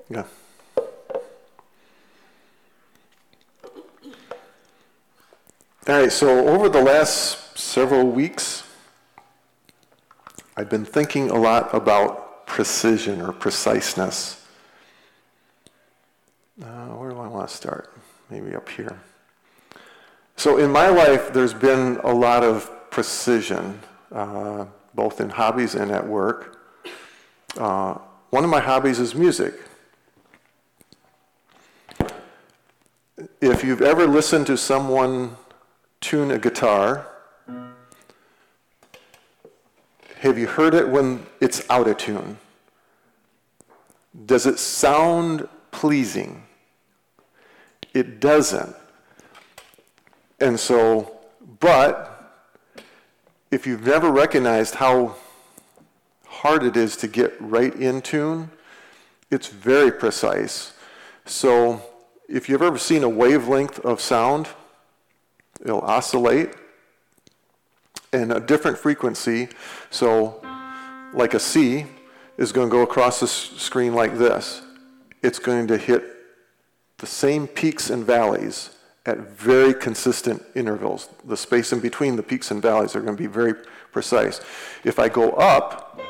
Yeah. All right, so over the last several weeks, I've been thinking a lot about precision or preciseness. Where do I want to start? Maybe up here. So in my life, there's been a lot of precision, both in hobbies and at work. One of my hobbies is music. If you've ever listened to someone tune a guitar, have you heard it when it's out of tune? Does it sound pleasing? It doesn't. And so, but if you've never recognized how hard it is to get right in tune, it's very precise. So if you've ever seen a wavelength of sound, it'll oscillate in a different frequency. So like a C is going to go across the screen like this. It's going to hit the same peaks and valleys at very consistent intervals. The space in between the peaks and valleys are going to be very precise. If I go up,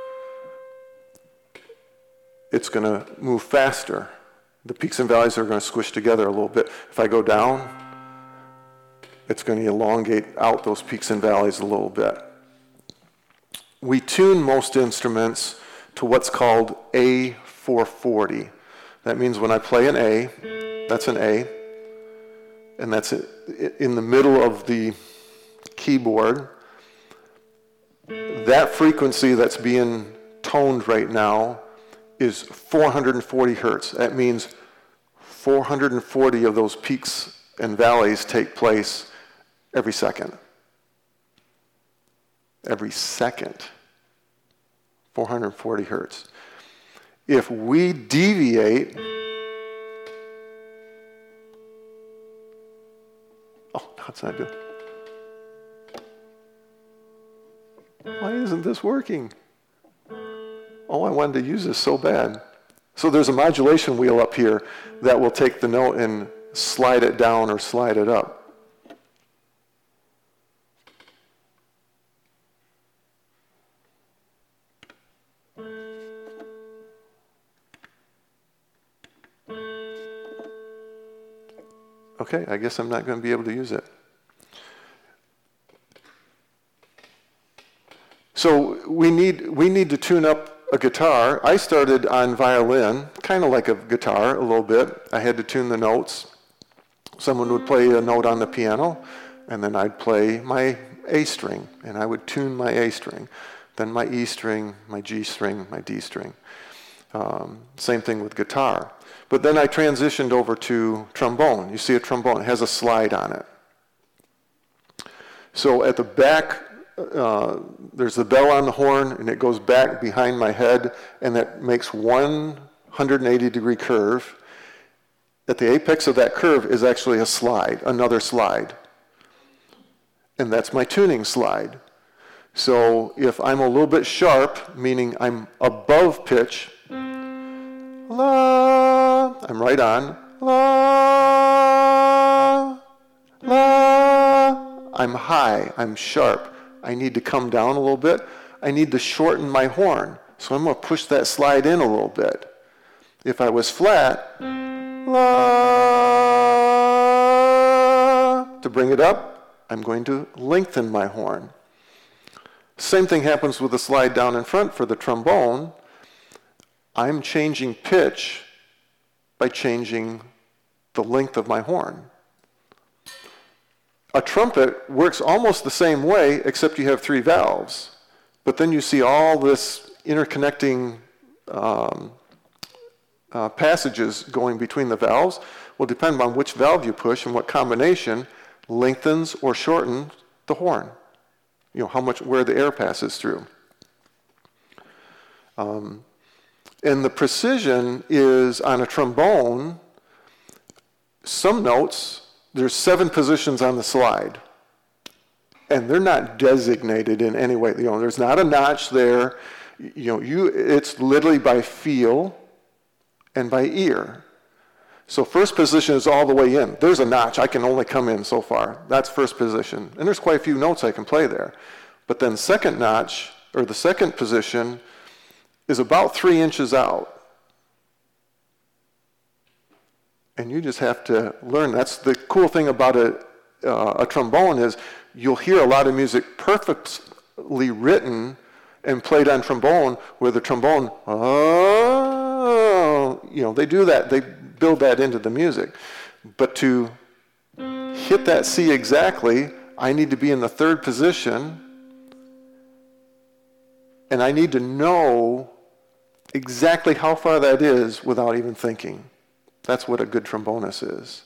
it's going to move faster. The peaks and valleys are going to squish together a little bit. If I go down, it's going to elongate out those peaks and valleys a little bit. We tune most instruments to what's called A440. That means when I play an A, that's an A, and that's in the middle of the keyboard. That frequency that's being toned right now is 440 hertz. That means 440 of those peaks and valleys take place every second. Every second. 440 hertz. If we deviate, that's not good. Why isn't this working? Oh, I wanted to use this so bad. So there's a modulation wheel up here that will take the note and slide it down or slide it up. Okay, I guess I'm not going to be able to use it. So we need to tune up a guitar. I started on violin, kind of like a guitar a little bit. I had to tune the notes. Someone would play a note on the piano, and then I'd play my A string, and I would tune my A string. Then my E string, my G string, my D string. Same thing with guitar. But then I transitioned over to trombone. You see a trombone, it has a slide on it. So at the back, there's the bell on the horn, and it goes back behind my head, and that makes 180-degree curve. At the apex of that curve is actually a slide, another slide. And that's my tuning slide. So if I'm a little bit sharp, meaning I'm above pitch, la, I'm right on, la, la, I'm high, I'm sharp. I need to come down a little bit. I need to shorten my horn. So I'm going to push that slide in a little bit. If I was flat, la, to bring it up, I'm going to lengthen my horn. Same thing happens with the slide down in front for the trombone. I'm changing pitch by changing the length of my horn. A trumpet works almost the same way, except you have 3 valves. But then you see all this interconnecting passages going between the valves. Will depend on which valve you push and what combination lengthens or shortens the horn. You know, where the air passes through. And the precision is on a trombone, some notes, there's 7 positions on the slide. And they're not designated in any way. You know, there's not a notch there. It's literally by feel and by ear. So first position is all the way in. There's a notch. I can only come in so far. That's first position. And there's quite a few notes I can play there. But then second notch, or the second position, is about 3 inches out. And you just have to learn. That's the cool thing about a trombone is you'll hear a lot of music perfectly written and played on trombone where the trombone, they do that. They build that into the music. But to hit that C exactly, I need to be in the third position, and I need to know exactly how far that is without even thinking. That's what a good trombonist is.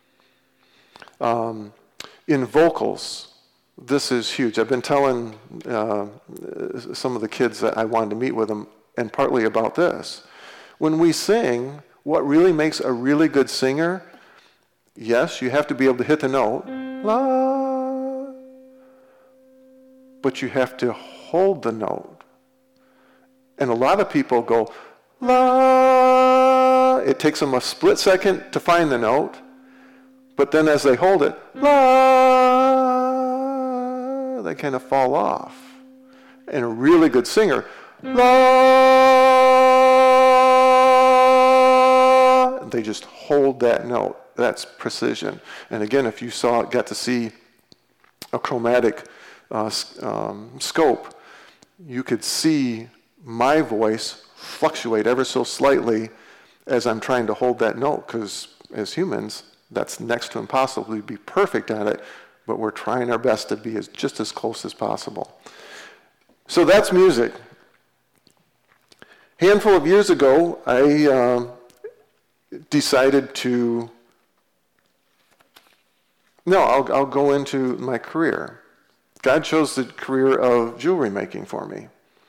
In vocals, this is huge. I've been telling some of the kids that I wanted to meet with them, and partly about this. When we sing, what really makes a really good singer, yes, you have to be able to hit the note, la, but you have to hold the note. And a lot of people go, la. It takes them a split second to find the note, but then as they hold it, la, they kind of fall off. And a really good singer, la, they just hold that note. That's precision. And again, if you got to see a chromatic scope, you could see my voice fluctuate ever so slightly as I'm trying to hold that note, because as humans, that's next to impossible to be perfect at it, but we're trying our best to be just as close as possible. So that's music. A handful of years ago, I decided to, I'll go into my career. God chose the career of jewelry making for me.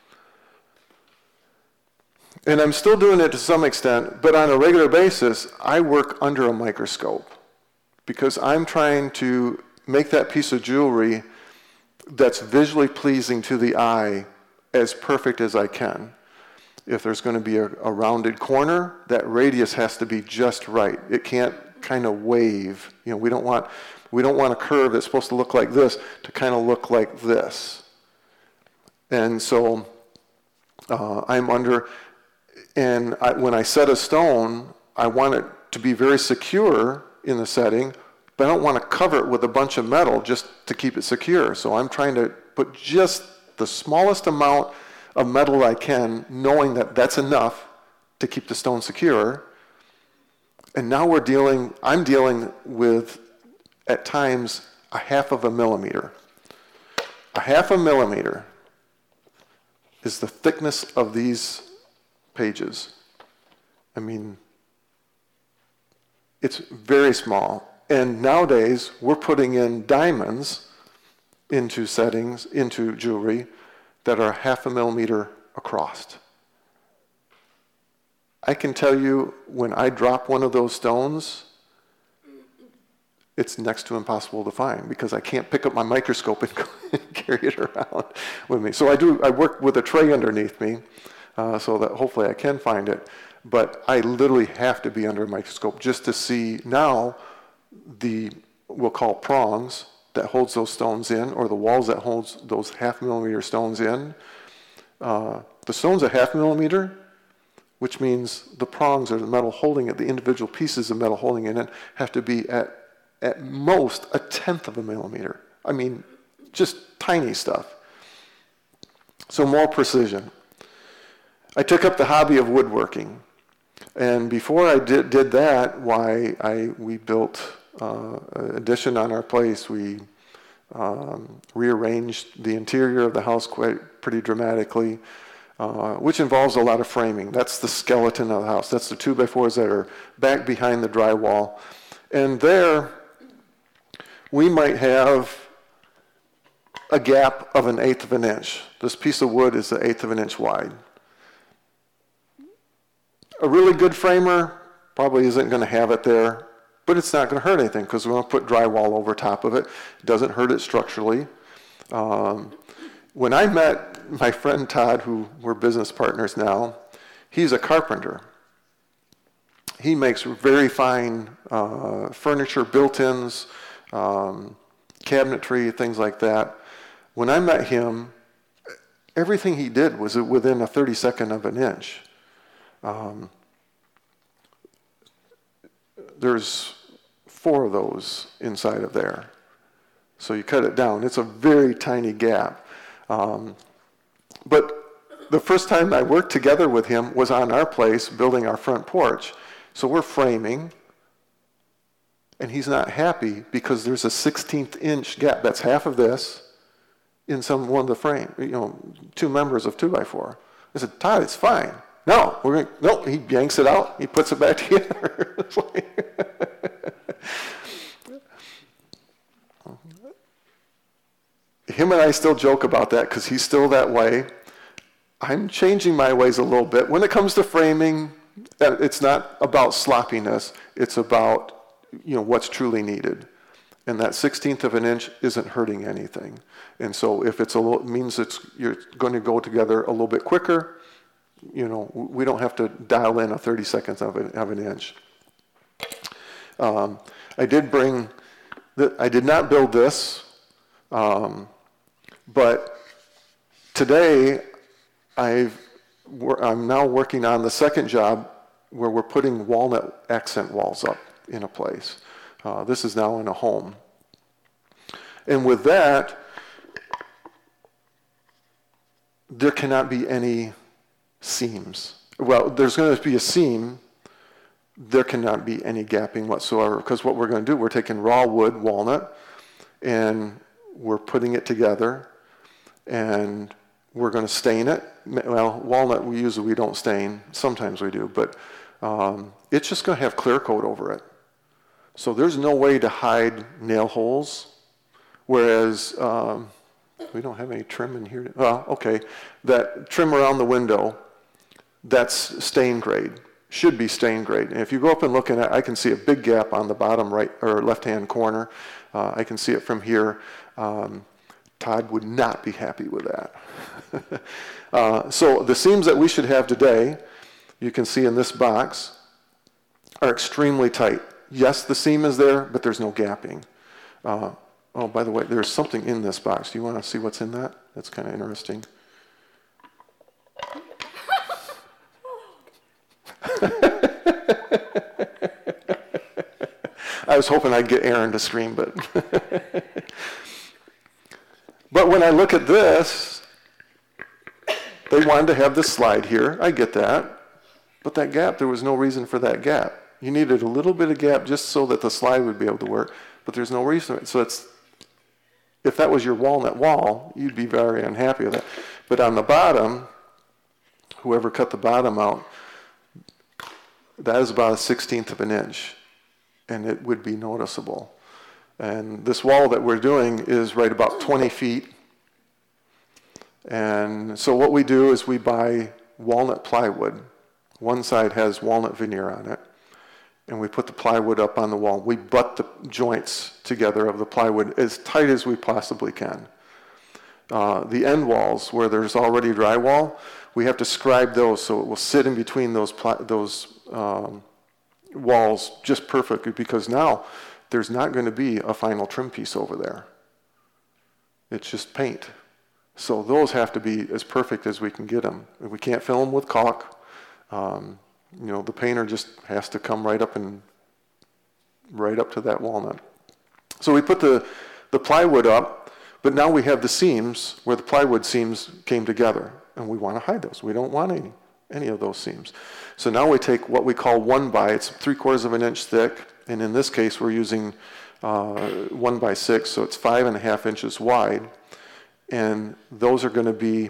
And I'm still doing it to some extent, but on a regular basis, I work under a microscope because I'm trying to make that piece of jewelry that's visually pleasing to the eye as perfect as I can. If there's going to be a rounded corner, that radius has to be just right. It can't kind of wave. We don't want a curve that's supposed to look like this to kind of look like this. And so I'm under... And when I set a stone, I want it to be very secure in the setting, but I don't want to cover it with a bunch of metal just to keep it secure. So I'm trying to put just the smallest amount of metal I can, knowing that that's enough to keep the stone secure. And now I'm dealing with, at times, 1/2 millimeter. 1/2 millimeter is the thickness of these pages. I mean, it's very small. And nowadays, we're putting in diamonds into settings, into jewelry, that are 1/2 millimeter across. I can tell you, when I drop one of those stones, it's next to impossible to find because I can't pick up my microscope and carry it around with me. So I work with a tray underneath me, so that hopefully I can find it. But I literally have to be under a microscope just to see now we'll call prongs that holds those stones in, or the walls that holds those 1/2 millimeter stones in. The stone's 1/2 millimeter, which means the prongs, or the metal holding it, the individual pieces of metal holding it in, have to be at most 1/10 millimeter. I mean, just tiny stuff. So more precision. I took up the hobby of woodworking, and before I did that, we built an addition on our place. We rearranged the interior of the house pretty dramatically, which involves a lot of framing. That's the skeleton of the house. That's the 2x4s that are back behind the drywall, and there we might have a gap of 1/8 of an inch. This piece of wood is 1/8 of an inch wide. A really good framer probably isn't going to have it there, but it's not going to hurt anything because we're going to put drywall over top of it. It doesn't hurt it structurally. When I met my friend Todd, who we're business partners now, he's a carpenter. He makes very fine furniture, built-ins, cabinetry, things like that. When I met him, everything he did was within a 32nd of an inch. There's 4 of those inside of there. So you cut it down. It's a very tiny gap. But the first time I worked together with him was on our place building our front porch. So we're framing, and he's not happy because there's a 16th inch gap. That's half of this in one of the frame, 2 members of 2x4. I said, Todd, it's fine. No, he yanks it out, he puts it back together. Him and I still joke about that because he's still that way. I'm changing my ways a little bit. When it comes to framing, it's not about sloppiness. It's about, what's truly needed. And that 16th of an inch isn't hurting anything. And so if means you're going to go together a little bit quicker, we don't have to dial in a 32nd of an inch. I did not build this, but today I'm now working on the second job where we're putting walnut accent walls up in a place. This is now in a home. And with that, there cannot be any seams. Well, there's going to be a seam. There cannot be any gapping whatsoever, because what we're going to do, we're taking raw wood, walnut, and we're putting it together, and we're going to stain it. Well, walnut we don't stain. Sometimes we do, but it's just going to have clear coat over it. So there's no way to hide nail holes, whereas we don't have any trim in here. Well, okay, that trim around the window, that's stain grade, should be stain grade. And if you go up and look at it, I can see a big gap on the bottom right or left-hand corner. I can see it from here. Todd would not be happy with that. So the seams that we should have today, you can see in this box, are extremely tight. Yes, the seam is there, but there's no gapping. Oh, by the way, there's something in this box. Do you want to see what's in that? That's kind of interesting. I was hoping I'd get Aaron to scream, but... But when I look at this, they wanted to have this slide here. I get that. But that gap, there was no reason for that gap. You needed a little bit of gap just so that the slide would be able to work, but there's no reason. So if that was your walnut wall, you'd be very unhappy with that. But on the bottom, whoever cut the bottom out, that is about a 16th of an inch, and it would be noticeable. And this wall that we're doing is right about 20 feet. And so what we do is we buy walnut plywood. One side has walnut veneer on it. And we put the plywood up on the wall. We butt the joints together of the plywood as tight as we possibly can. The end walls, where there's already drywall, we have to scribe those so it will sit in between those walls just perfectly, because now there's not going to be a final trim piece over there. It's just paint. So those have to be as perfect as we can get them. If we can't fill them with caulk, the painter just has to come right up to that walnut. So we put the plywood up, but now we have the seams where the plywood seams came together, and we want to hide those. We don't want any of those seams. So now we take what we call 1x, it's 3/4 of an inch thick, and in this case we're using 1x6, so it's 5.5 inches wide, and those are going to be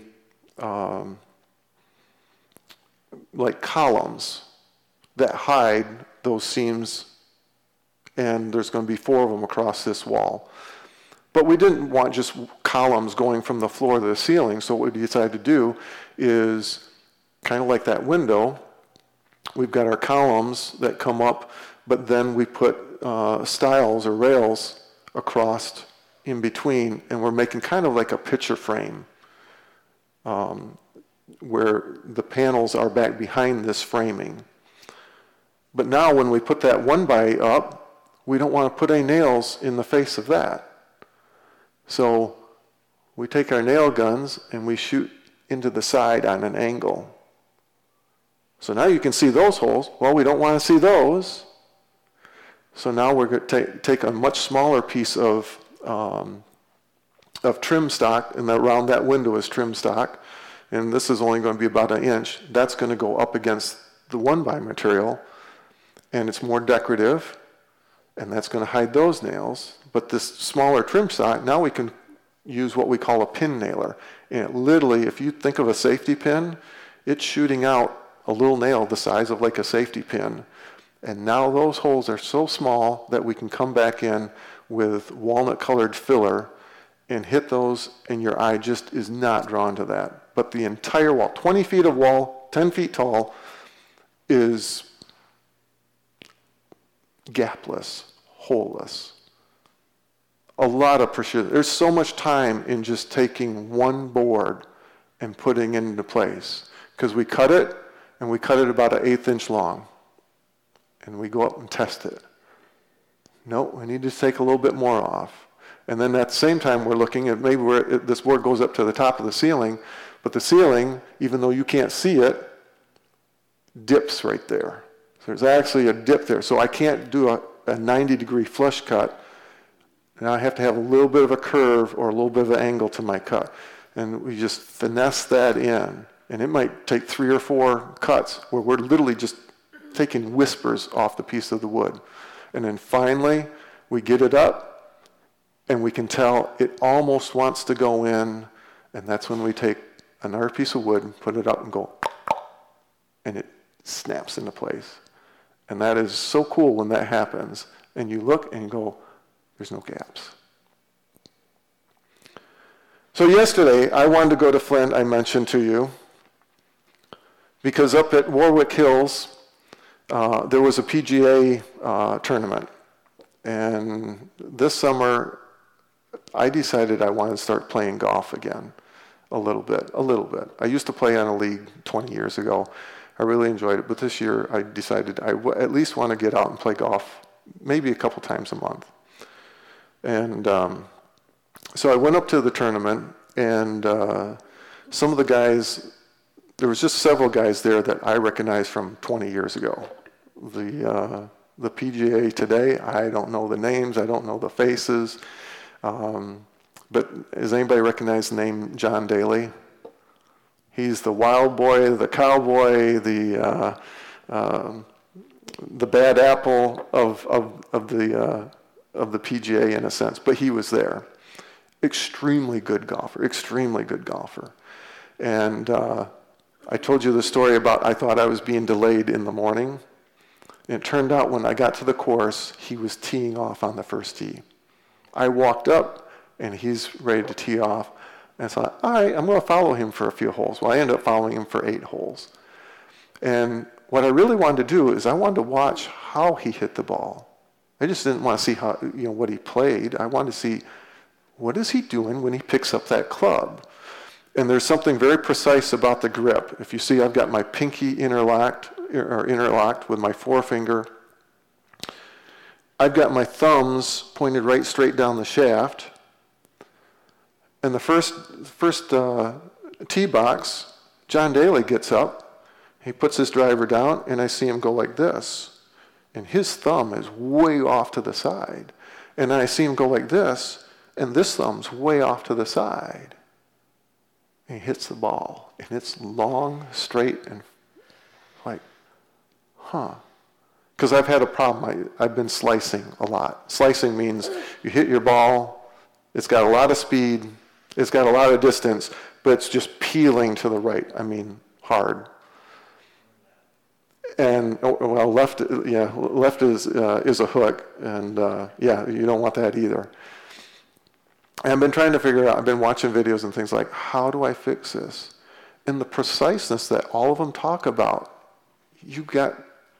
like columns that hide those seams, and there's going to be 4 of them across this wall. But we didn't want just columns going from the floor to the ceiling, so what we decided to do is kind of like that window. We've got our columns that come up, but then we put stiles or rails across in between, and we're making kind of like a picture frame where the panels are back behind this framing. But now when we put that 1x up, we don't want to put any nails in the face of that. So we take our nail guns and we shoot into the side on an angle. So now you can see those holes. Well, we don't want to see those. So now we're going to take a much smaller piece of trim stock, and around that window is trim stock. And this is only going to be about 1 inch. That's going to go up against the 1x material, and it's more decorative, and that's going to hide those nails. But this smaller trim stock, now we can use what we call a pin nailer. And it literally, if you think of a safety pin, it's shooting out a little nail the size of like a safety pin. And now those holes are so small that we can come back in with walnut-colored filler and hit those, and your eye just is not drawn to that. But the entire wall, 20 feet of wall, 10 feet tall, is gapless, holeless. A lot of precision. There's so much time in just taking one board and putting it into place. Because we cut it, and we cut it about 1/8 inch long. And we go up and test it. No, we need to take a little bit more off. And then at the same time, we're looking at maybe this board goes up to the top of the ceiling, but the ceiling, even though you can't see it, dips right there. So there's actually a dip there. So I can't do a 90-degree flush cut. Now I have to have a little bit of a curve or a little bit of an angle to my cut. And we just finesse that in. And it might take 3 or 4 cuts where we're literally just taking whispers off the piece of the wood. And then finally, we get it up, and we can tell it almost wants to go in, and that's when we take another piece of wood, put it up, and go, and it snaps into place. And that is so cool when that happens. And you look and you go, there's no gaps. So yesterday, I wanted to go to Flint, I mentioned to you, because up at Warwick Hills, there was a PGA tournament. And this summer, I decided I wanted to start playing golf again a little bit. I used to play on a league 20 years ago. I really enjoyed it, but this year I decided I at least want to get out and play golf maybe a couple times a month. And so I went up to the tournament, and some of the guys, there was just several guys there that I recognized from 20 years ago. The PGA today, I don't know the names, I don't know the faces, but does anybody recognize the name John Daly? He's the wild boy, the cowboy, the bad apple of the PGA in a sense, but he was there. Extremely good golfer. And I told you the story about I thought I was being delayed in the morning. And it turned out when I got to the course, he was teeing off on the first tee. I walked up, and he's ready to tee off. And I thought, all right, I'm going to follow him for a few holes. Well, I ended up following him for 8 holes. And what I really wanted to do is I wanted to watch how he hit the ball. I just didn't want to see how, what he played. I wanted to see what is he doing when he picks up that club. And there's something very precise about the grip. If you see, I've got my pinky interlocked with my forefinger. I've got my thumbs pointed right straight down the shaft. And the first tee box, John Daly gets up. He puts his driver down, and I see him go like this. And his thumb is way off to the side. And then I see him go like this, and this thumb's way off to the side. And he hits the ball, and it's long, straight, and like, Because I've had a problem. I've been slicing a lot. Slicing means you hit your ball, it's got a lot of speed, it's got a lot of distance, but it's just peeling to the right. I mean, hard. And left is a hook, and you don't want that either. And I've been trying to figure out. I've been watching videos and things like, how do I fix this? And the preciseness that all of them talk about. You got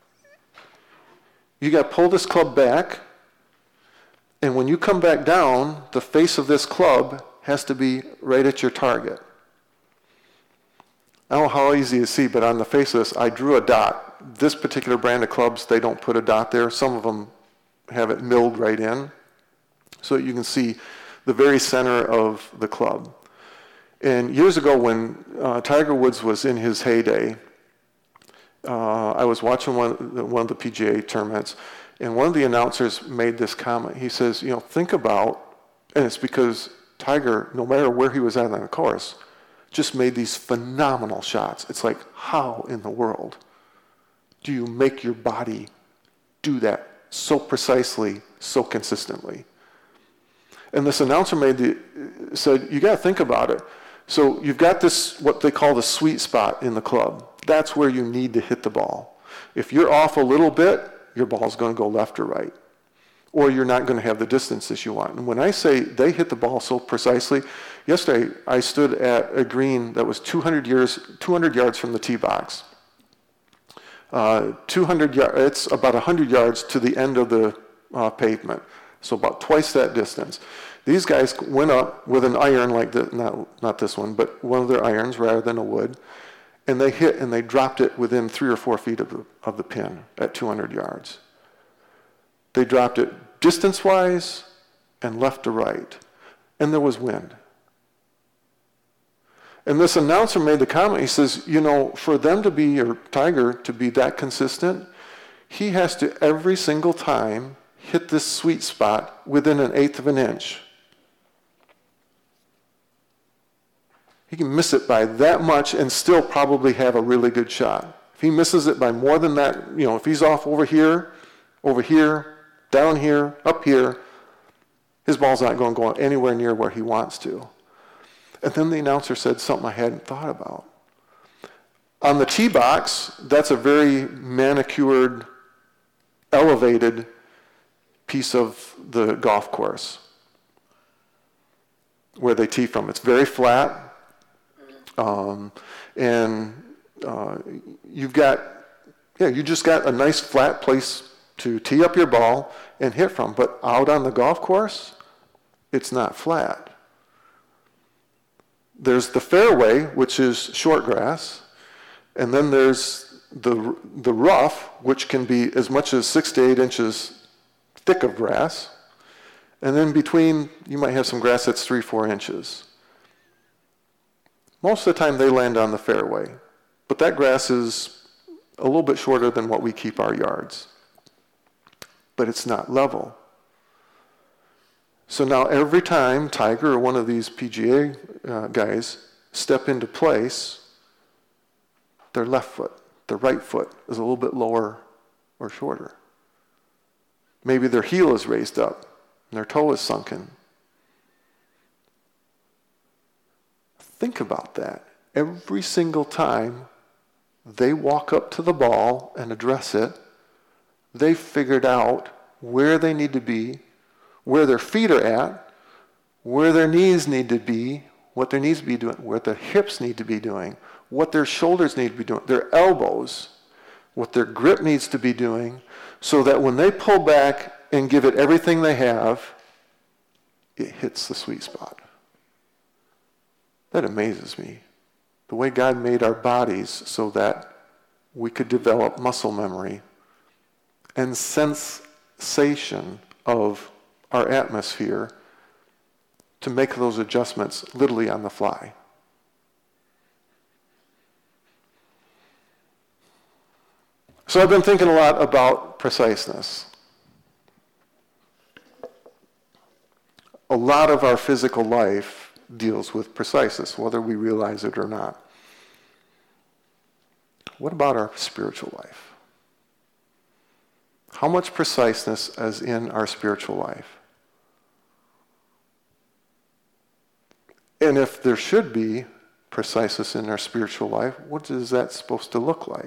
to pull this club back, and when you come back down, the face of this club has to be right at your target. I don't know how easy to see, but on the face of this, I drew a dot this particular brand of clubs, they don't put a dot there. Some of them have it milled right in. So you can see the very center of the club. And years ago when Tiger Woods was in his heyday, I was watching one of the PGA tournaments, and one of the announcers made this comment. He says, think about, and it's because Tiger, no matter where he was at on the course, just made these phenomenal shots. It's like, how in the world do you make your body do that so precisely, so consistently? And this announcer said, you got to think about it. So you've got this, what they call the sweet spot in the club. That's where you need to hit the ball. If you're off a little bit, your ball's going to go left or right. Or you're not going to have the distance that you want. And when I say they hit the ball so precisely, yesterday I stood at a green that was 200 yards from the tee box. 200 yards, it's about 100 yards to the end of the pavement. So about twice that distance. These guys went up with an iron like this, not this one, but one of their irons rather than a wood, and they hit and they dropped it within 3 or 4 feet of the pin at 200 yards. They dropped it distance-wise and left to right, and there was wind. And this announcer made the comment, he says, for them to be, or Tiger to be that consistent, he has to every single time hit this sweet spot within 1/8 of an inch. He can miss it by that much and still probably have a really good shot. If he misses it by more than that, if he's off over here, down here, up here, his ball's not going to go anywhere near where he wants to. And then the announcer said something I hadn't thought about. On the tee box, that's a very manicured, elevated piece of the golf course where they tee from. It's very flat. You just got a nice flat place to tee up your ball and hit from. But out on the golf course, it's not flat. There's the fairway, which is short grass, and then there's the rough, which can be as much as 6 to 8 inches thick of grass, and then between, you might have some grass that's 3-4 inches. Most of the time they land on the fairway, but that grass is a little bit shorter than what we keep our yards. But it's not level. So now every time Tiger or one of these PGA guys step into place, their left foot, their right foot is a little bit lower or shorter. Maybe their heel is raised up and their toe is sunken. Think about that. Every single time they walk up to the ball and address it, they've figured out where they need to be, where their feet are at, where their knees need to be, what their knees be doing, what their hips need to be doing, what their shoulders need to be doing, their elbows, what their grip needs to be doing, so that when they pull back and give it everything they have, it hits the sweet spot. That amazes me. The way God made our bodies so that we could develop muscle memory and sensation of our atmosphere to make those adjustments literally on the fly. So I've been thinking a lot about preciseness. A lot of our physical life deals with preciseness, whether we realize it or not. What about our spiritual life? How much preciseness is in our spiritual life? And if there should be preciseness in our spiritual life, what is that supposed to look like?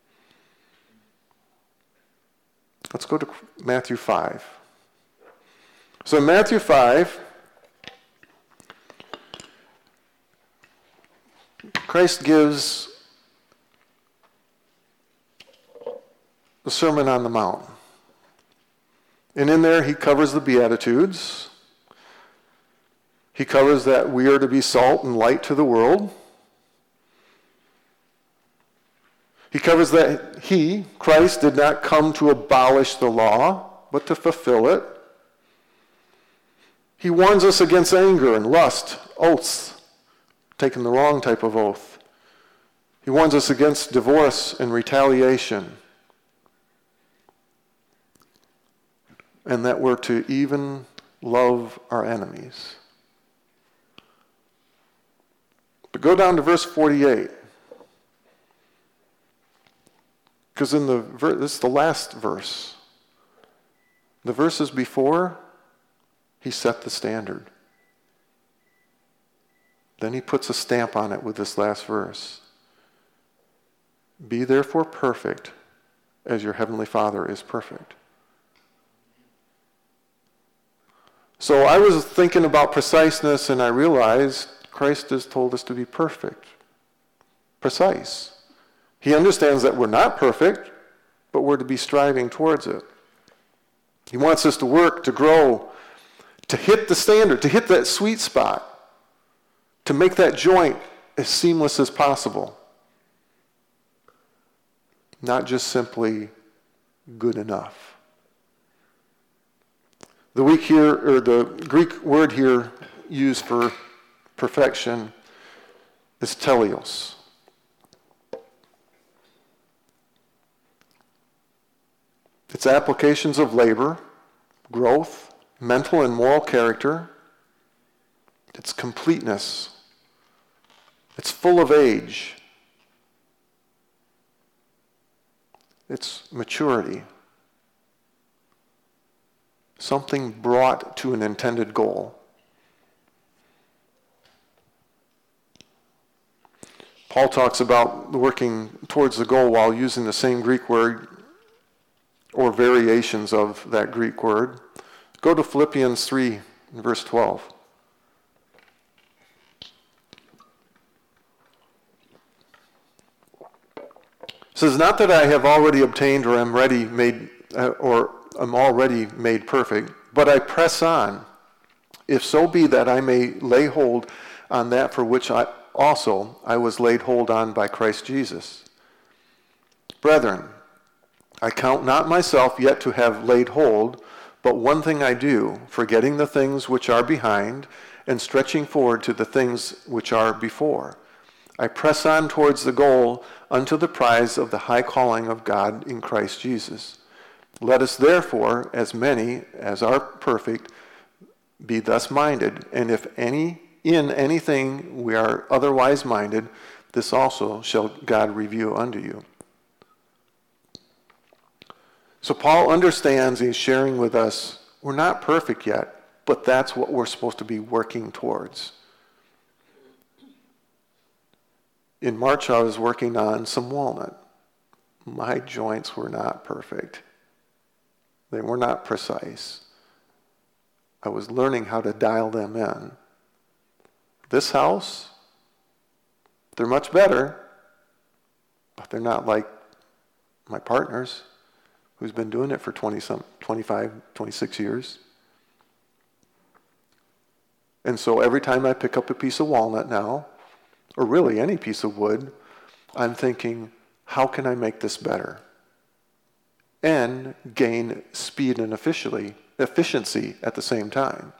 Let's go to Matthew 5. So in Matthew 5, Christ gives the Sermon on the Mount. And in there he covers the Beatitudes. He covers that we are to be salt and light to the world. He covers that Christ, did not come to abolish the law, but to fulfill it. He warns us against anger and lust, oaths, taking the wrong type of oath. He warns us against divorce and retaliation. And that we're to even love our enemies. But go down to verse 48. Because this is the last verse. The verses before, he set the standard. Then he puts a stamp on it with this last verse. Be therefore perfect as your heavenly Father is perfect. So I was thinking about preciseness, and I realized Christ has told us to be perfect, precise. He understands that we're not perfect, but we're to be striving towards it. He wants us to work, to grow, to hit the standard, to hit that sweet spot, to make that joint as seamless as possible. Not just simply good enough. The Greek word here used for perfection is teleos. It's applications of labor, growth, mental and moral character. It's completeness. It's full of age. It's maturity. Something brought to an intended goal. Paul talks about working towards the goal while using the same Greek word or variations of that Greek word. Go to Philippians 3, verse 12. It says, not that I have already obtained or am already made perfect, but I press on, if so be that I may lay hold on that for which I was laid hold on by Christ Jesus. Brethren, I count not myself yet to have laid hold, but one thing I do, forgetting the things which are behind, and stretching forward to the things which are before. I press on towards the goal, unto the prize of the high calling of God in Christ Jesus. Let us therefore, as many as are perfect, be thus minded, and if in anything we are otherwise minded, this also shall God reveal unto you. So Paul understands, he's sharing with us, we're not perfect yet, but that's what we're supposed to be working towards. In March, I was working on some walnut. My joints were not perfect. They were not precise. I was learning how to dial them in. This house, they're much better, but they're not like my partner's, who's been doing it for 25, 26 years. And so every time I pick up a piece of walnut now, or really any piece of wood, I'm thinking, how can I make this better? And gain speed and efficiency at the same time.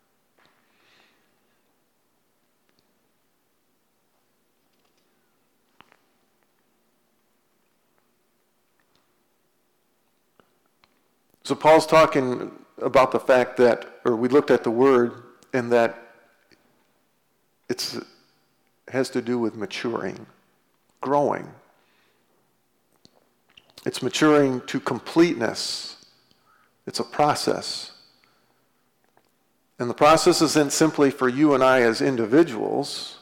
So Paul's talking about the fact that, or we looked at the word, and that it has to do with maturing, growing. It's maturing to completeness. It's a process. And the process isn't simply for you and I as individuals,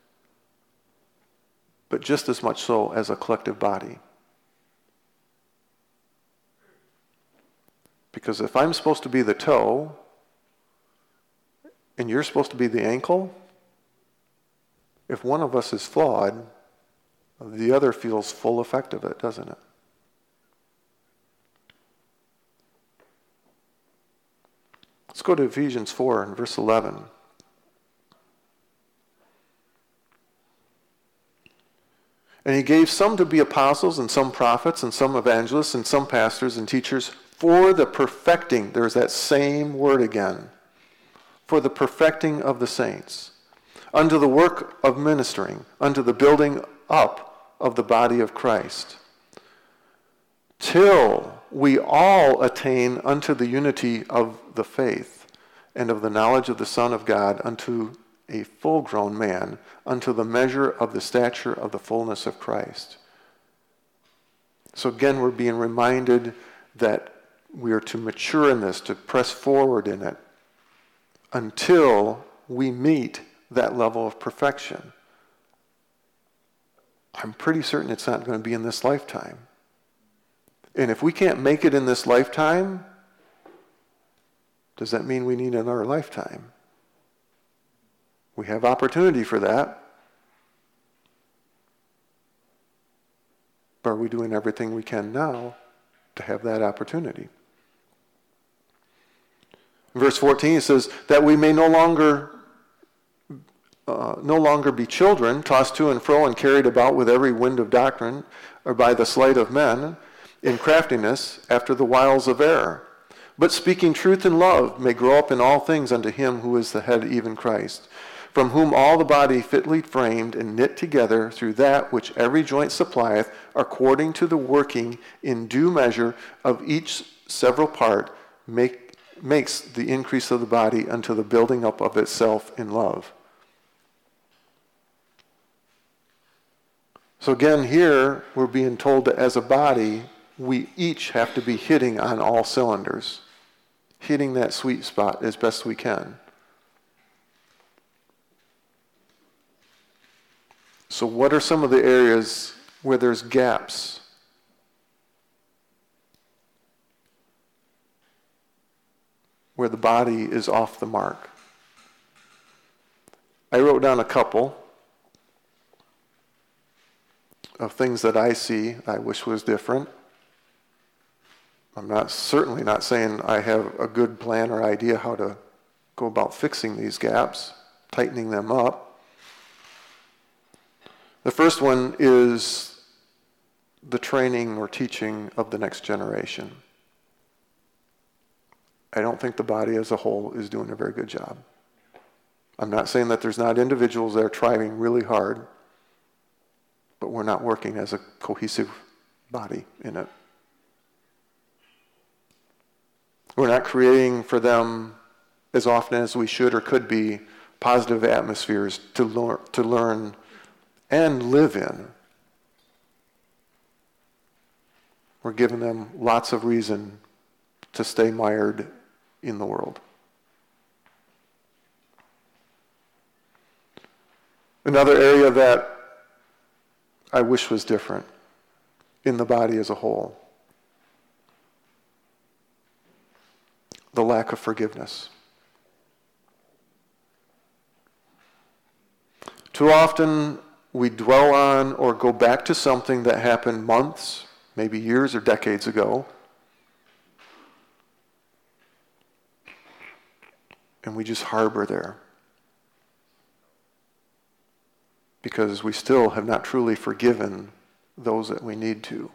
but just as much so as a collective body. Because if I'm supposed to be the toe, and you're supposed to be the ankle, if one of us is flawed, the other feels full effect of it, doesn't it? Let's go to Ephesians 4 and verse 11. And he gave some to be apostles, and some prophets, and some evangelists, and some pastors and teachers for the perfecting. There's that same word again. For the perfecting of the saints, unto the work of ministering, unto the building up of the body of Christ, till we all attain unto the unity of the faith and of the knowledge of the Son of God, unto a full-grown man, unto the measure of the stature of the fullness of Christ. So again, we're being reminded that we are to mature in this, to press forward in it, until we meet that level of perfection. I'm pretty certain it's not going to be in this lifetime. And if we can't make it in this lifetime, does that mean we need another lifetime? We have opportunity for that. But are we doing everything we can now to have that opportunity? In verse 14 it says, that we may no longer be children, tossed to and fro and carried about with every wind of doctrine, or by the sleight of men, in craftiness, after the wiles of error. But speaking truth in love may grow up in all things unto him who is the head, even Christ, from whom all the body fitly framed and knit together through that which every joint supplieth, according to the working in due measure of each several part, makes the increase of the body unto the building up of itself in love. So again, here we're being told that as a body, we each have to be hitting on all cylinders, hitting that sweet spot as best we can. So what are some of the areas where there's gaps? Where the body is off the mark? I wrote down a couple of things that I see I wish was different. I'm certainly not saying I have a good plan or idea how to go about fixing these gaps, tightening them up. The first one is the training or teaching of the next generation. I don't think the body as a whole is doing a very good job. I'm not saying that there's not individuals that are trying really hard, but we're not working as a cohesive body in it. We're not creating for them as often as we should or could be positive atmospheres to learn and live in. We're giving them lots of reason to stay mired in the world. Another area that I wish was different in the body as a whole, the lack of forgiveness. Too often we dwell on or go back to something that happened months, maybe years or decades ago, and we just harbor there because we still have not truly forgiven those that we need to.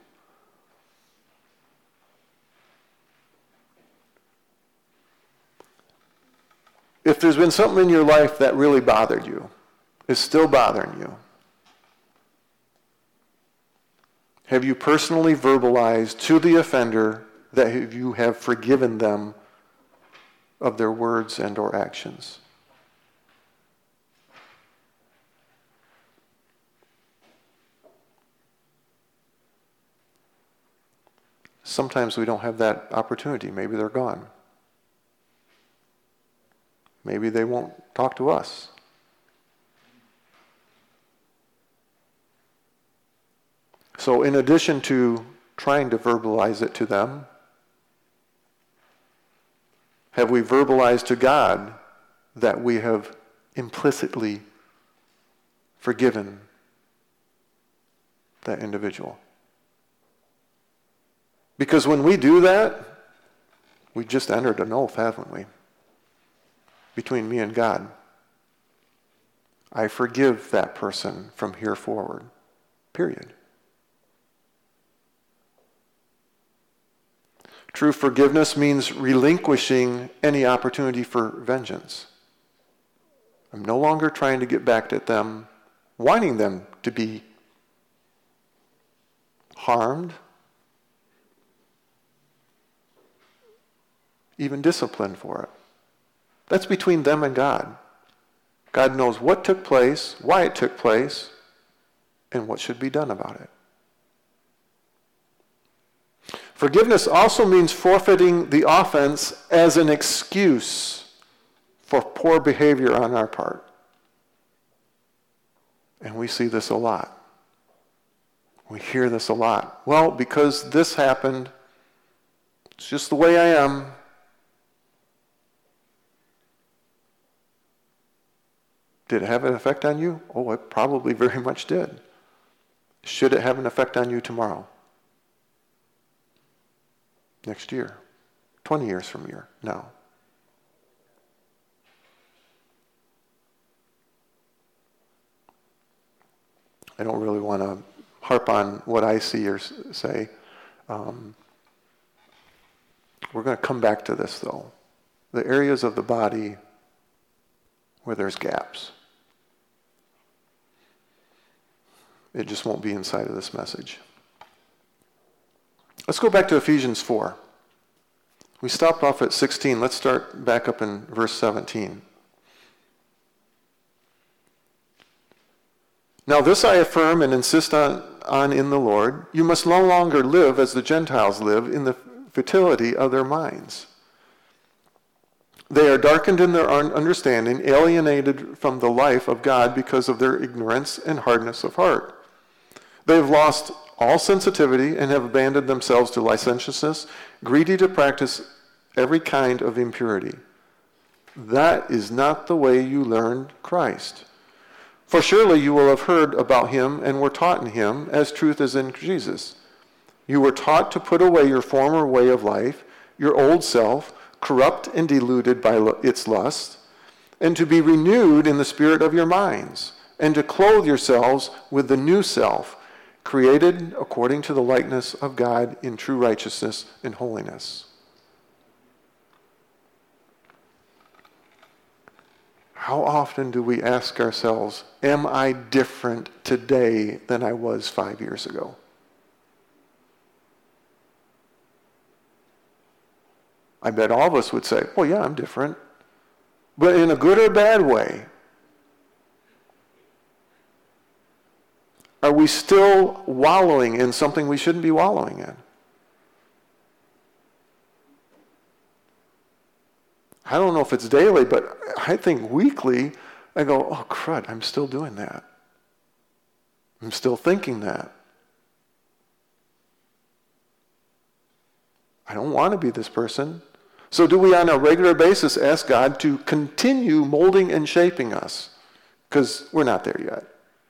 If there's been something in your life that really bothered you, is still bothering you, have you personally verbalized to the offender that you have forgiven them of their words and or actions? Sometimes we don't have that opportunity. Maybe they're gone. Maybe they won't talk to us. So in addition to trying to verbalize it to them, have we verbalized to God that we have implicitly forgiven that individual? Because when we do that, we just entered an oath, haven't we? Between me and God. I forgive that person from here forward. Period. True forgiveness means relinquishing any opportunity for vengeance. I'm no longer trying to get back at them, wanting them to be harmed, even disciplined for it. That's between them and God. God knows what took place, why it took place, and what should be done about it. Forgiveness also means forfeiting the offense as an excuse for poor behavior on our part. And we see this a lot. We hear this a lot. Well, because this happened, it's just the way I am. Did it have an effect on you? Oh, it probably very much did. Should it have an effect on you tomorrow? Next year? 20 years from here? No. I don't really want to harp on what I see or say. We're going to come back to this, though. The areas of the body where there's gaps. It just won't be inside of this message. Let's go back to Ephesians 4. We stopped off at 16. Let's start back up in verse 17. Now this I affirm and insist on in the Lord. You must no longer live as the Gentiles live in the futility of their minds. They are darkened in their understanding, alienated from the life of God because of their ignorance and hardness of heart. They have lost all sensitivity and have abandoned themselves to licentiousness, greedy to practice every kind of impurity. That is not the way you learned Christ. For surely you will have heard about him and were taught in him, as truth is in Jesus. You were taught to put away your former way of life, your old self, corrupt and deluded by its lust, and to be renewed in the spirit of your minds, and to clothe yourselves with the new self, created according to the likeness of God in true righteousness and holiness. How often do we ask ourselves, am I different today than I was 5 years ago? I bet all of us would say, well, yeah, I'm different. But in a good or bad way. Are we still wallowing in something we shouldn't be wallowing in? I don't know if it's daily, but I think weekly, I go, oh, crud, I'm still doing that. I'm still thinking that. I don't want to be this person. So do we on a regular basis ask God to continue molding and shaping us? Because we're not there yet.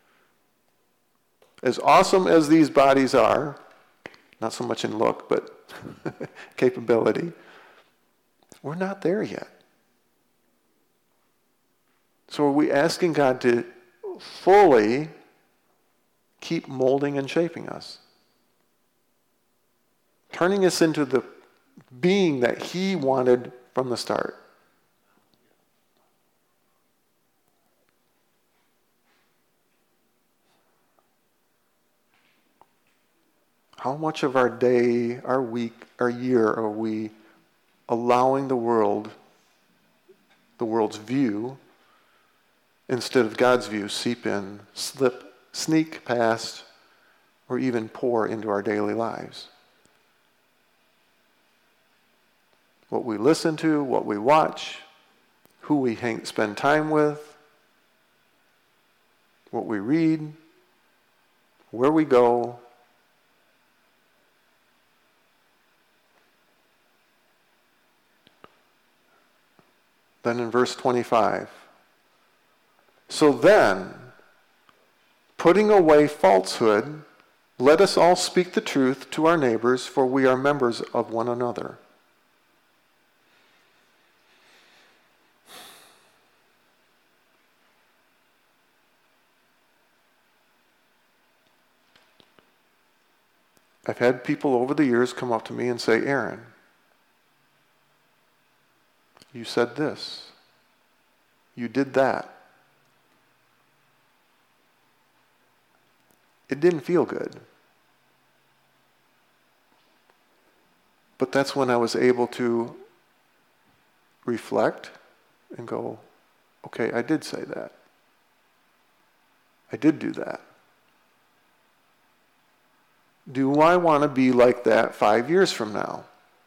As awesome as these bodies are, not so much in look, but capability, we're not there yet. So are we asking God to fully keep molding and shaping us? Turning us into the being that he wanted from the start. How much of our day, our week, our year are we allowing the world's view, instead of God's view, seep in, sneak past, or even pour into our daily lives? What we listen to, what we watch, who we spend time with, what we read, where we go. Then in verse 25, so then, putting away falsehood, let us all speak the truth to our neighbors, for we are members of one another. I've had people over the years come up to me and say, Aaron, you said this. You did that. It didn't feel good. But that's when I was able to reflect and go, okay, I did say that. I did do that. Do I want to be like that 5 years from now?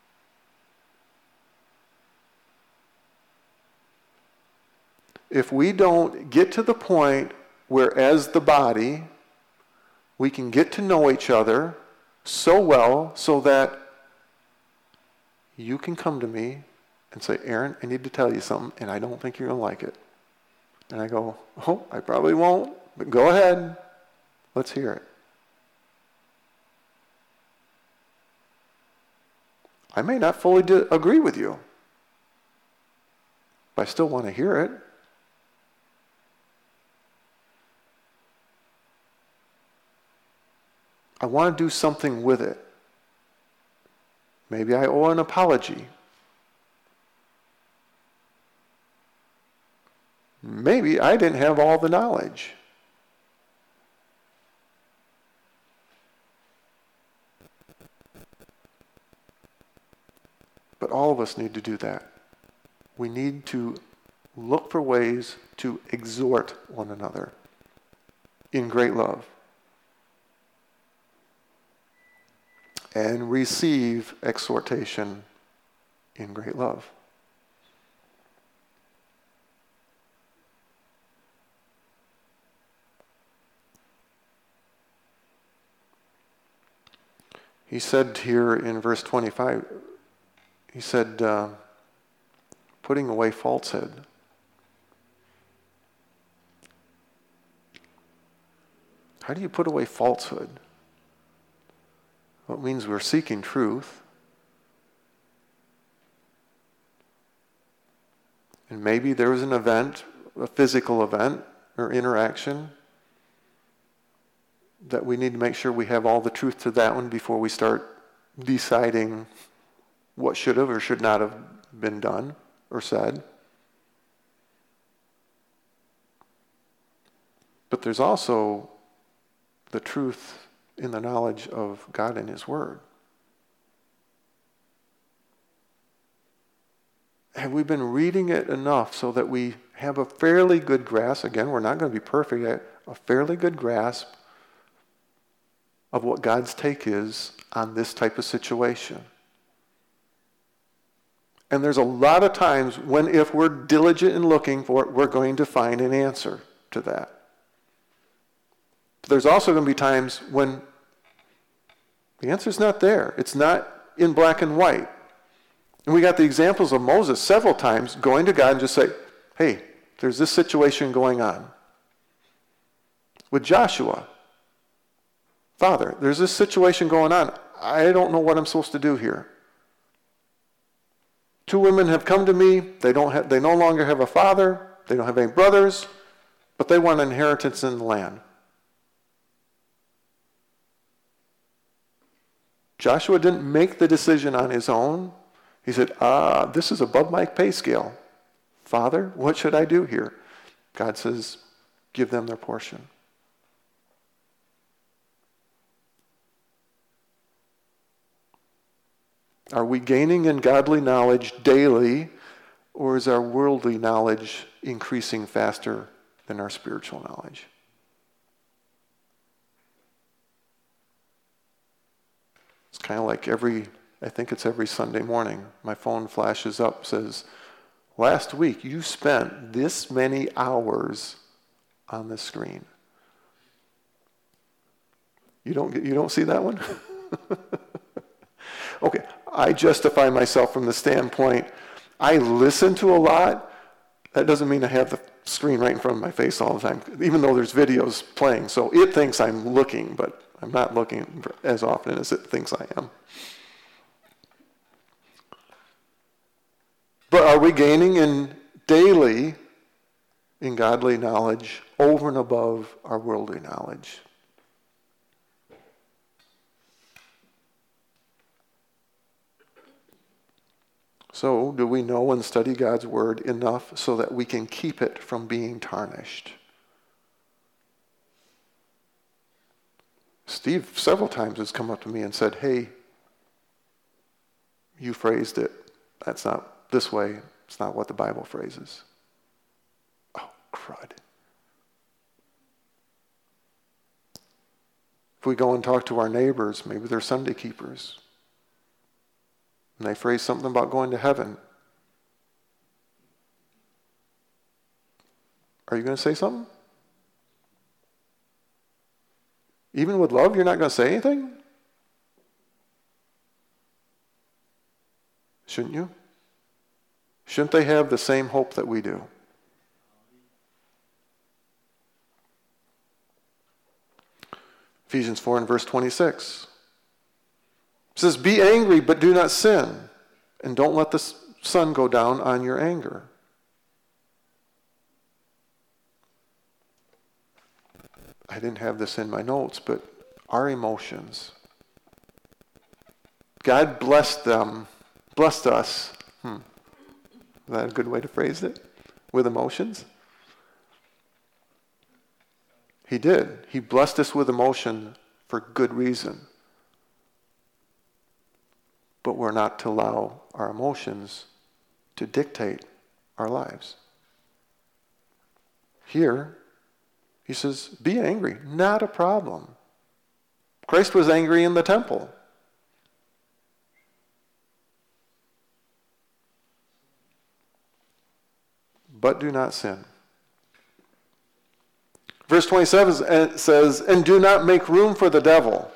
If we don't get to the point where, as the body, we can get to know each other so well so that you can come to me and say, Aaron, I need to tell you something, and I don't think you're going to like it. And I go, oh, I probably won't, but go ahead. Let's hear it. I may not fully agree with you, but I still want to hear it. I want to do something with it. Maybe I owe an apology. Maybe I didn't have all the knowledge. But all of us need to do that. We need to look for ways to exhort one another in great love and receive exhortation in great love. He said here in verse 25, he said, putting away falsehood. How do you put away falsehood? Well, it means we're seeking truth. And maybe there was an event, a physical event or interaction, that we need to make sure we have all the truth to that one before we start deciding what should have or should not have been done or said. But there's also the truth in the knowledge of God and His Word. Have we been reading it enough so that we have a fairly good grasp? Again, we're not going to be perfect yet. A fairly good grasp of what God's take is on this type of situation. And there's a lot of times when, if we're diligent in looking for it, we're going to find an answer to that. But there's also going to be times when the answer's not there. It's not in black and white. And we got the examples of Moses several times going to God and just say, hey, there's this situation going on. With Joshua, Father, there's this situation going on. I don't know what I'm supposed to do here. 2 women have come to me. They no longer have a father. They don't have any brothers, but they want an inheritance in the land. Joshua didn't make the decision on his own. He said, this is above my pay scale. Father, what should I do here? God says, give them their portion. Are we gaining in godly knowledge daily, or is our worldly knowledge increasing faster than our spiritual knowledge? It's kind of like I think it's every Sunday morning, my phone flashes up, says, last week you spent this many hours on the screen. You don't see that one? Okay, I justify myself from the standpoint, I listen to a lot. That doesn't mean I have the screen right in front of my face all the time, even though there's videos playing. So it thinks I'm looking, but I'm not looking as often as it thinks I am. But are we gaining in daily in godly knowledge over and above our worldly knowledge? So, do we know and study God's word enough so that we can keep it from being tarnished? Steve several times has come up to me and said, hey, you phrased it. That's not this way. It's not what the Bible phrases. Oh, crud. If we go and talk to our neighbors, maybe they're Sunday keepers, and they phrase something about going to heaven, are you going to say something? Even with love, you're not going to say anything? Shouldn't you? Shouldn't they have the same hope that we do? Ephesians 4 and verse 26. It says, be angry, but do not sin, and don't let the sun go down on your anger. I didn't have this in my notes, but our emotions. God blessed us. Is that a good way to phrase it? With emotions? He did. He blessed us with emotion for good reason. But we're not to allow our emotions to dictate our lives. Here, he says, be angry. Not a problem. Christ was angry in the temple. But do not sin. Verse 27 says, and do not make room for the devil.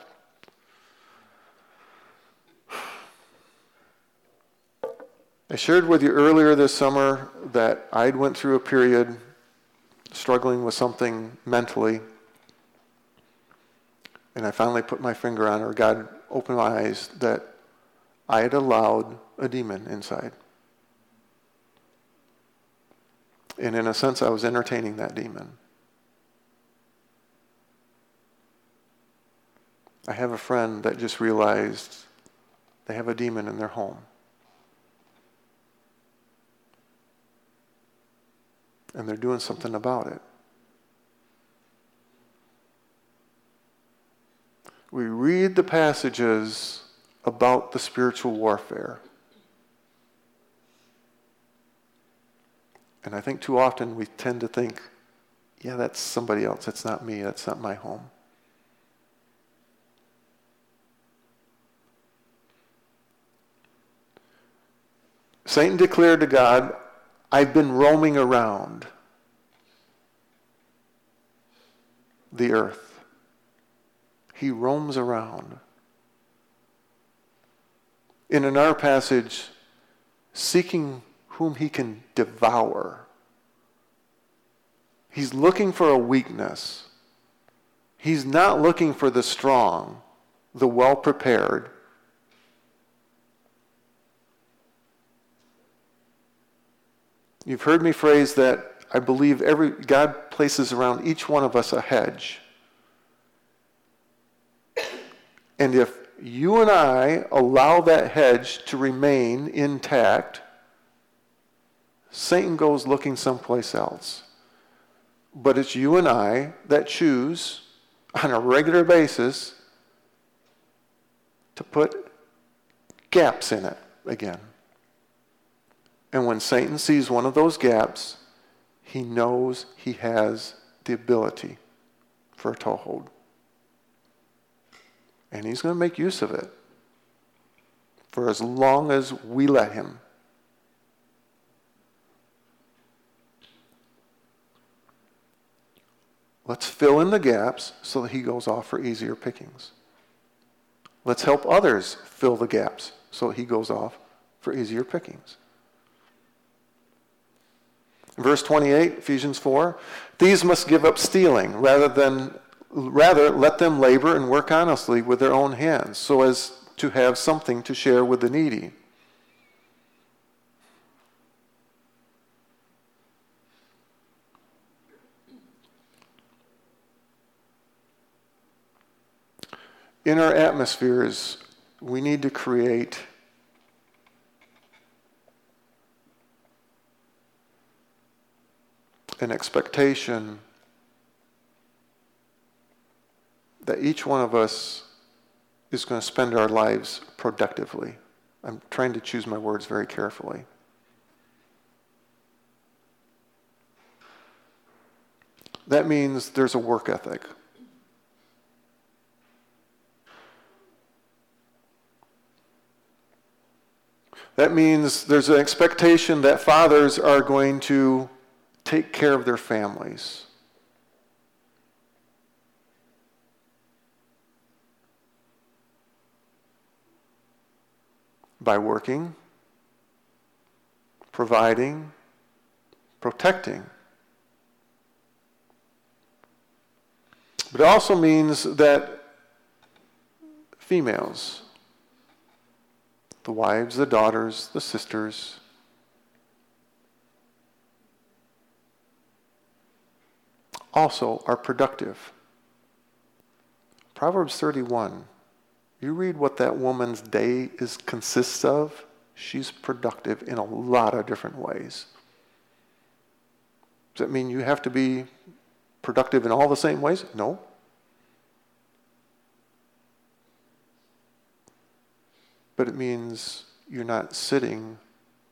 I shared with you earlier this summer that I'd went through a period struggling with something mentally, and I finally put my finger on it, or God opened my eyes, that I had allowed a demon inside. And in a sense, I was entertaining that demon. I have a friend that just realized they have a demon in their home. And they're doing something about it. We read the passages about the spiritual warfare. And I think too often we tend to think, yeah, that's somebody else. That's not me. That's not my home. Satan declared to God, I've been roaming around the earth. He roams around. In another passage, seeking whom he can devour. He's looking for a weakness. He's not looking for the strong, the well-prepared. You've heard me phrase that I believe God places around each one of us a hedge. And if you and I allow that hedge to remain intact, Satan goes looking someplace else. But it's you and I that choose on a regular basis to put gaps in it again. And when Satan sees one of those gaps, he knows he has the ability for a toehold. And he's going to make use of it for as long as we let him. Let's fill in the gaps so that he goes off for easier pickings. Let's help others fill the gaps so that he goes off for easier pickings. Verse 28, Ephesians 4, these must give up stealing, rather let them labor and work honestly with their own hands, so as to have something to share with the needy. In our atmospheres, we need to create an expectation that each one of us is going to spend our lives productively. I'm trying to choose my words very carefully. That means there's a work ethic. That means there's an expectation that fathers are going to take care of their families. By working, providing, protecting. But it also means that females, the wives, the daughters, the sisters, also are productive. Proverbs 31. You read what that woman's day consists of, she's productive in a lot of different ways. Does that mean you have to be productive in all the same ways? No. But it means you're not sitting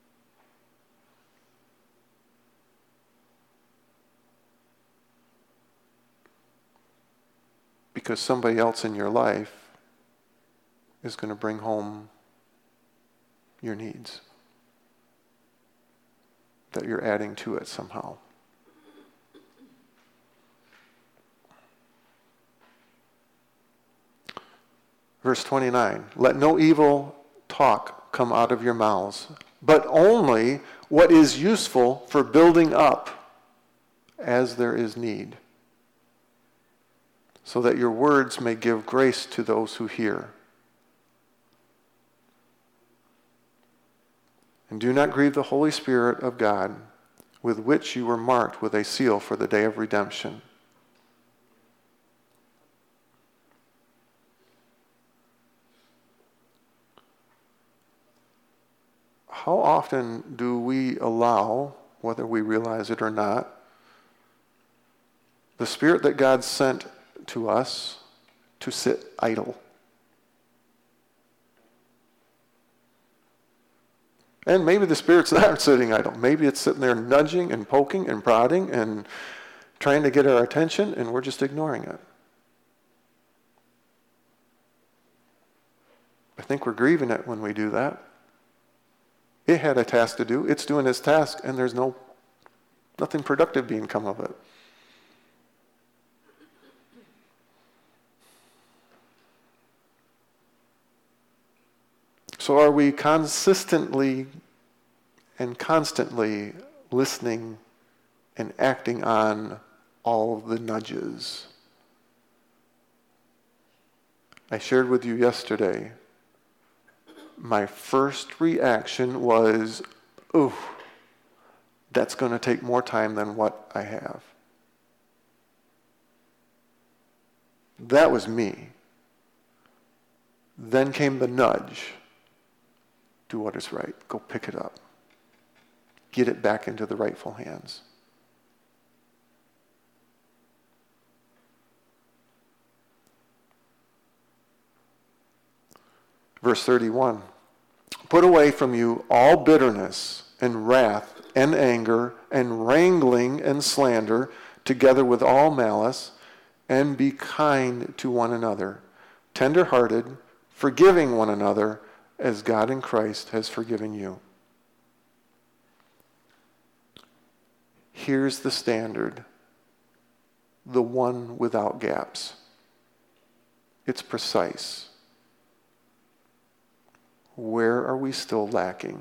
because somebody else in your life is going to bring home your needs, that you're adding to it somehow. Verse 29, let no evil talk come out of your mouths, but only what is useful for building up as there is need, so that your words may give grace to those who hear. And do not grieve the Holy Spirit of God, with which you were marked with a seal for the day of redemption. How often do we allow, whether we realize it or not, the Spirit that God sent to us to sit idle? And maybe the Spirit's not sitting idle. Maybe it's sitting there nudging and poking and prodding and trying to get our attention, and we're just ignoring it. I think we're grieving it when we do that. It had a task to do. It's doing its task, and there's nothing productive being come of it. So are we consistently and constantly listening and acting on all of the nudges? I shared with you yesterday, my first reaction was, oh, that's going to take more time than what I have. That was me. Then came the nudge. Do what is right. Go pick it up. Get it back into the rightful hands. Verse 31. Put away from you all bitterness and wrath and anger and wrangling and slander, together with all malice, and be kind to one another, tender-hearted, forgiving one another, as God in Christ has forgiven you. Here's the standard, the one without gaps. It's precise. Where are we still lacking?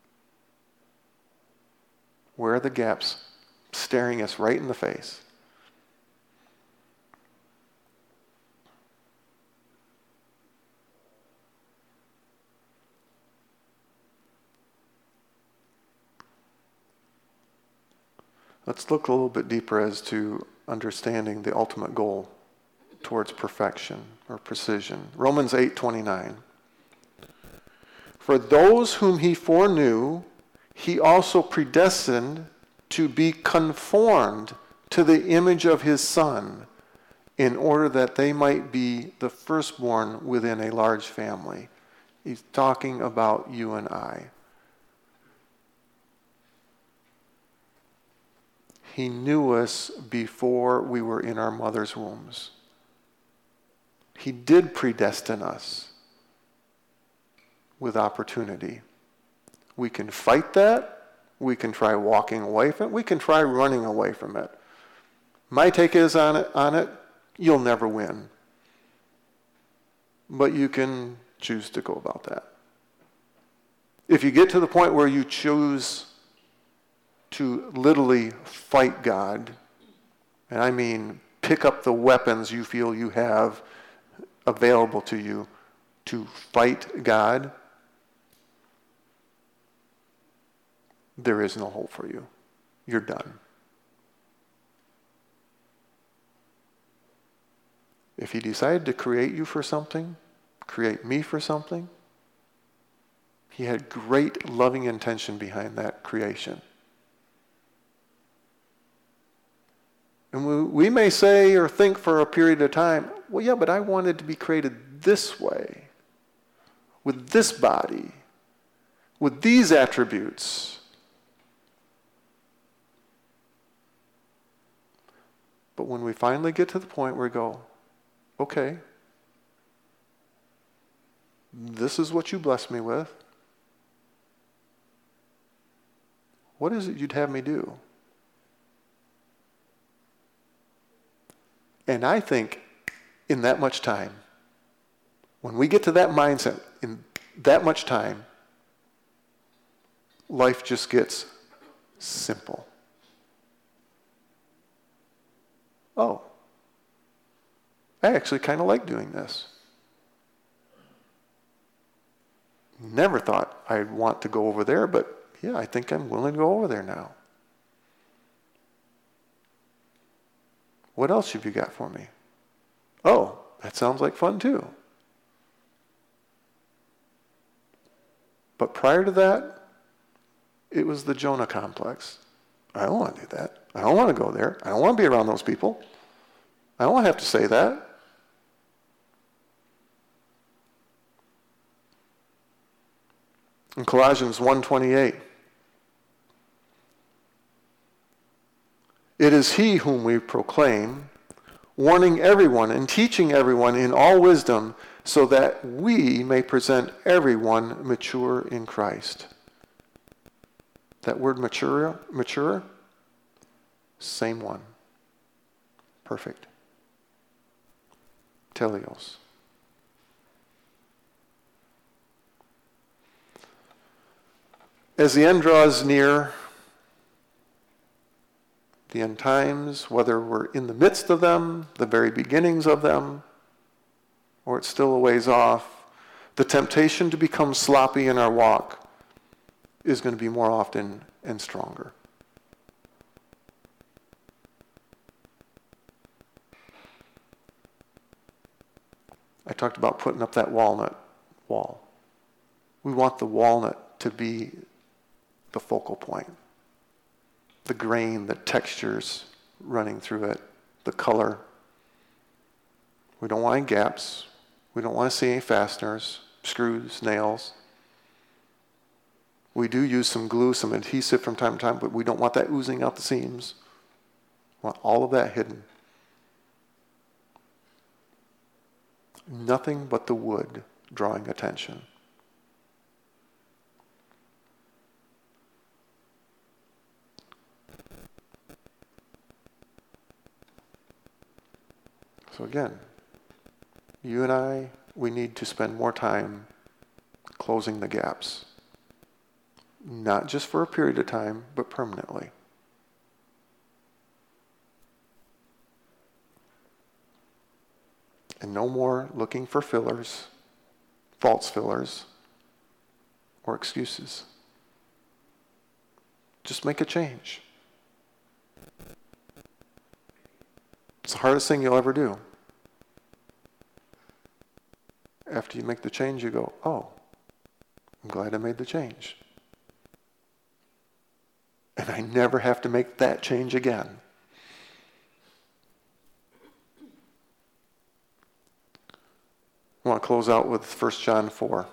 Where are the gaps staring us right in the face? Let's look a little bit deeper as to understanding the ultimate goal towards perfection or precision. Romans 8:29. For those whom he foreknew, he also predestined to be conformed to the image of his Son, in order that they might be the firstborn within a large family. He's talking about you and I. He knew us before we were in our mother's wombs. He did predestine us with opportunity. We can fight that. We can try walking away from it. We can try running away from it. My take is on it, you'll never win. But you can choose to go about that. If you get to the point where you choose to literally fight God, and I mean pick up the weapons you feel you have available to you to fight God, there is no hope for you. You're done. If he decided to create you for something, create me for something, he had great loving intention behind that creation. And we may say or think for a period of time, well, yeah, but I wanted to be created this way, with this body, with these attributes. But when we finally get to the point where we go, okay, this is what you blessed me with. What is it you'd have me do? And I think in that much time, when we get to that mindset, in that much time, life just gets simple. Oh, I actually kind of like doing this. Never thought I'd want to go over there, but yeah, I think I'm willing to go over there now. What else have you got for me? Oh, that sounds like fun too. But prior to that, it was the Jonah complex. I don't want to do that. I don't want to go there. I don't want to be around those people. I don't want to have to say that. In Colossians 1:28, it is he whom we proclaim, warning everyone and teaching everyone in all wisdom, so that we may present everyone mature in Christ. That word mature, same one. Perfect. Teleos. As the end draws near, the end times, whether we're in the midst of them, the very beginnings of them, or it's still a ways off, the temptation to become sloppy in our walk is going to be more often and stronger. I talked about putting up that walnut wall. We want the walnut to be the focal point. The grain, the textures running through it, the color. We don't want any gaps. We don't want to see any fasteners, screws, nails. We do use some glue, some adhesive from time to time, but we don't want that oozing out the seams. We want all of that hidden. Nothing but the wood drawing attention. So again, you and I, we need to spend more time closing the gaps. Not just for a period of time, but permanently. And no more looking for fillers, false fillers, or excuses. Just make a change. It's the hardest thing you'll ever do. After you make the change, you go, oh, I'm glad I made the change. And I never have to make that change again. I want to close out with 1 John 4.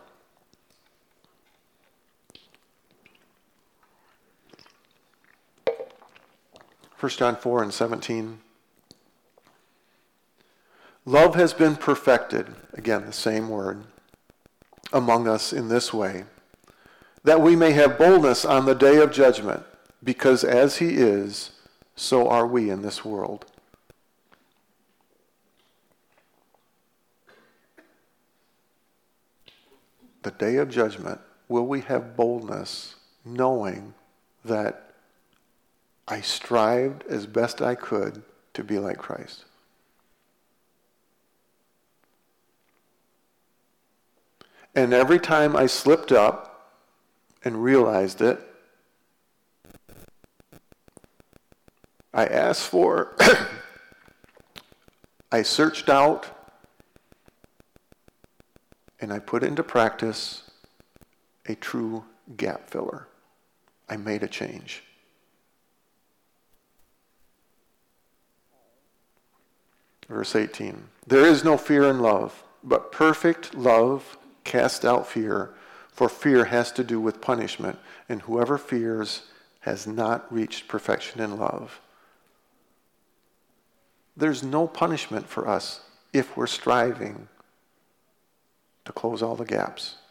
1 John 4 and 17. Love has been perfected, again the same word, among us in this way, that we may have boldness on the day of judgment, because as he is, so are we in this world. The day of judgment, will we have boldness knowing that I strived as best I could to be like Christ? And every time I slipped up and realized it, I asked for, I searched out, and I put into practice a true gap filler. I made a change. Verse 18. There is no fear in love, but perfect love casts out fear, for fear has to do with punishment, and whoever fears has not reached perfection in love. There's no punishment for us if we're striving to close all the gaps.